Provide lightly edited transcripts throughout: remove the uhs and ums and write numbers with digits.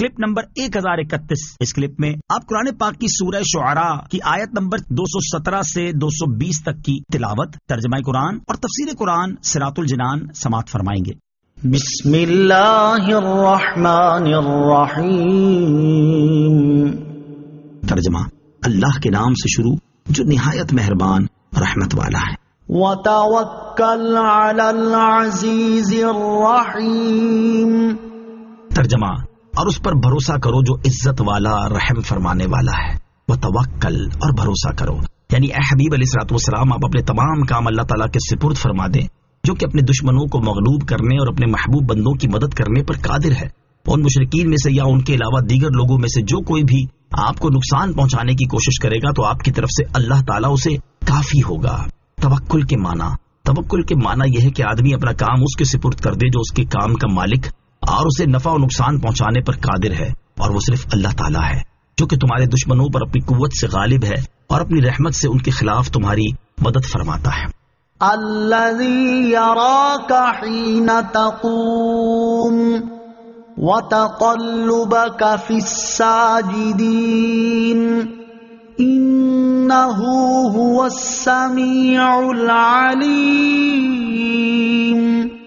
Clip number 1031۔ اس clip میں آپ قرآن پاک کی سورہ شعراء کی آیت نمبر 217 سے 220 تک کی تلاوت، ترجمہ قرآن اور تفسیر قرآن صراط الجنان سماعت فرمائیں گے۔ بسم اللہ الرحمن الرحیم۔ ترجمہ، اللہ کے نام سے شروع جو نہایت مہربان رحمت والا ہے۔ وتوکل علی العزیز الرحیم۔ ترجمہ، اور اس پر بھروسہ کرو جو عزت والا رحم فرمانے والا ہے۔ وتوکل، اور بھروسہ کرو، یعنی اے حبیب علیہ الصلوۃ والسلام آپ اپنے تمام کام اللہ تعالیٰ کے سپرد فرما دیں، جو کہ اپنے دشمنوں کو مغلوب کرنے اور اپنے محبوب بندوں کی مدد کرنے پر قادر ہے۔ ان مشرکین میں سے یا ان کے علاوہ دیگر لوگوں میں سے جو کوئی بھی آپ کو نقصان پہنچانے کی کوشش کرے گا تو آپ کی طرف سے اللہ تعالیٰ اسے کافی ہوگا۔ توکل کے معنی یہ ہے کہ آدمی اپنا کام اس کے سپرد کر دے جو اس کے کام کا مالک اور اسے نفع و نقصان پہنچانے پر قادر ہے، اور وہ صرف اللہ تعالیٰ ہے جو کہ تمہارے دشمنوں پر اپنی قوت سے غالب ہے اور اپنی رحمت سے ان کے خلاف تمہاری مدد فرماتا ہے۔ الذی یراک حین تقوم وتقلبک فی الساجدین انہ هو السمیع العلیم۔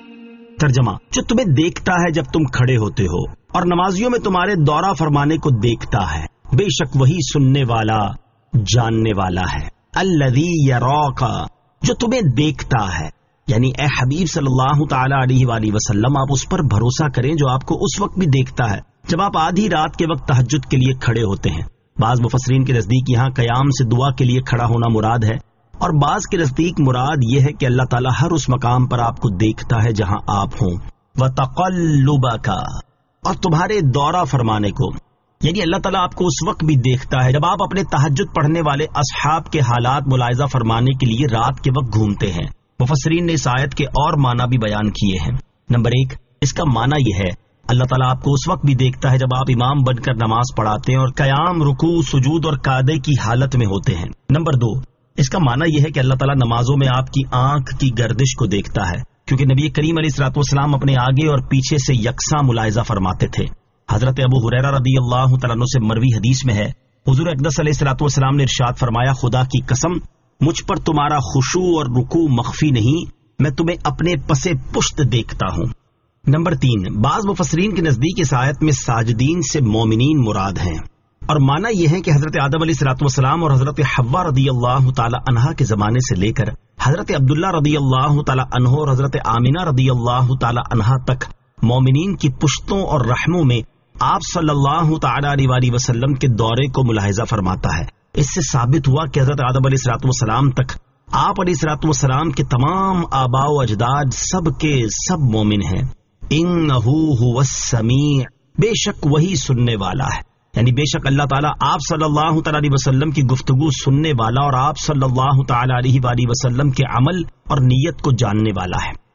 ترجمہ، جو تمہیں دیکھتا ہے جب تم کھڑے ہوتے ہو اور نمازیوں میں تمہارے دورہ فرمانے کو دیکھتا ہے، بے شک وہی سننے والا جاننے والا ہے۔ الذی یراک، جو تمہیں دیکھتا ہے، یعنی اے حبیب صلی اللہ تعالی علیہ وآلہ وسلم آپ اس پر بھروسہ کریں جو آپ کو اس وقت بھی دیکھتا ہے جب آپ آدھی رات کے وقت تہجد کے لیے کھڑے ہوتے ہیں۔ بعض مفسرین کے نزدیک یہاں قیام سے دعا کے لیے کھڑا ہونا مراد ہے، اور بعض کے نزدیک مراد یہ ہے کہ اللہ تعالیٰ ہر اس مقام پر آپ کو دیکھتا ہے جہاں آپ ہوں۔ وَتَقَلُّبَكَ، اور تمہارے دورہ فرمانے کو، یعنی اللہ تعالیٰ آپ کو اس وقت بھی دیکھتا ہے جب آپ اپنے تہجد پڑھنے والے اصحاب کے حالات ملاحظہ فرمانے کے لیے رات کے وقت گھومتے ہیں۔ مفسرین نے اس آیت کے اور معنی بھی بیان کیے ہیں۔ نمبر 1، اس کا معنی یہ ہے اللہ تعالیٰ آپ کو اس وقت بھی دیکھتا ہے جب آپ امام بن کر نماز پڑھاتے ہیں اور قیام، رکوع، سجود اور قعدے کی حالت میں ہوتے ہیں۔ نمبر 2، اس کا معنی یہ ہے کہ اللہ تعالیٰ نمازوں میں آپ کی آنکھ کی گردش کو دیکھتا ہے، کیونکہ نبی کریم علیہ الصلوۃ والسلام اپنے آگے اور پیچھے سے یکساں ملاحظہ فرماتے تھے۔ حضرت ابو ہریرہ رضی اللہ تعالیٰ عنہ سے مروی حدیث میں ہے، حضور اقدس علیہ الصلوۃ والسلام نے ارشاد فرمایا، خدا کی قسم مجھ پر تمہارا خشوع اور رکوع مخفی نہیں، میں تمہیں اپنے پس پشت دیکھتا ہوں۔ نمبر 3، بعض مفسرین کے نزدیک اس آیت میں ساجدین سے مومنین مراد ہیں، اور معنی یہ ہے کہ حضرت آدم علیہ الصلوۃ والسلام اور حضرت حوا رضی اللہ تعالی عنہا کے زمانے سے لے کر حضرت عبداللہ رضی اللہ تعالی عنہ اور حضرت آمینہ رضی اللہ تعالی عنہا تک مومنین کی پشتوں اور رحموں میں آپ صلی اللہ تعالی علیہ وسلم کے دورے کو ملاحظہ فرماتا ہے۔ اس سے ثابت ہوا کہ حضرت آدم علیہ الصلوۃ والسلام تک آپ علیہ الصلوۃ والسلام کے تمام آباء و اجداد سب کے سب مومن ہیں۔ انہ هو السمیع، بے شک وہی سننے والا ہے، یعنی بے شک اللہ تعالیٰ آپ صلی اللہ تعالی علیہ وسلم کی گفتگو سننے والا اور آپ صلی اللہ تعالی علیہ وآلہ وسلم کے عمل اور نیت کو جاننے والا ہے۔